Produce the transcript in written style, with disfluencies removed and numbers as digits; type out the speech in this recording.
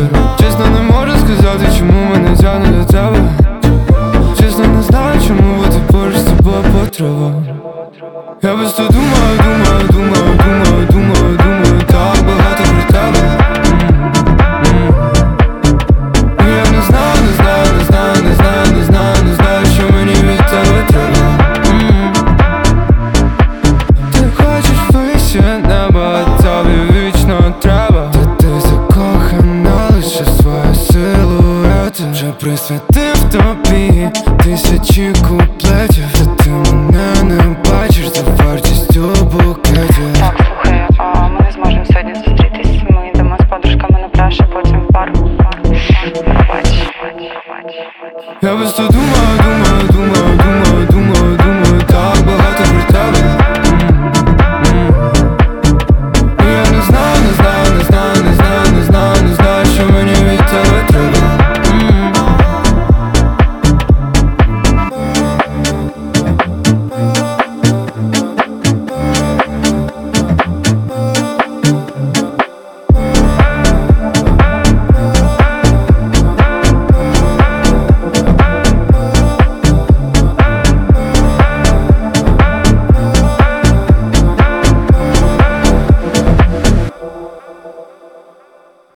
Чесно, не можу сказати, чому мене тягне до тебе. Чесно, не знаю, чому бути поруч з тобою потреба. Я просто думаю, думаю, думаю, думаю, думаю, думаю так багато про тебе. Я не знаю, не знаю, не знаю, не знаю, не знаю, не знаю, що мені від тебе треба. Ти хочеш вище неба, тобі вічно треба. Та ти закохана лише в свою силуету. Вже присвятив тобі тисячі куплетів. Та ти мене не бачиш за вартістю букетів. Так, слухай, ми не зможемо сьогодні зустрітись. Ми йдемо з подружками на пляж, а потім в парк. Пробач. Я просто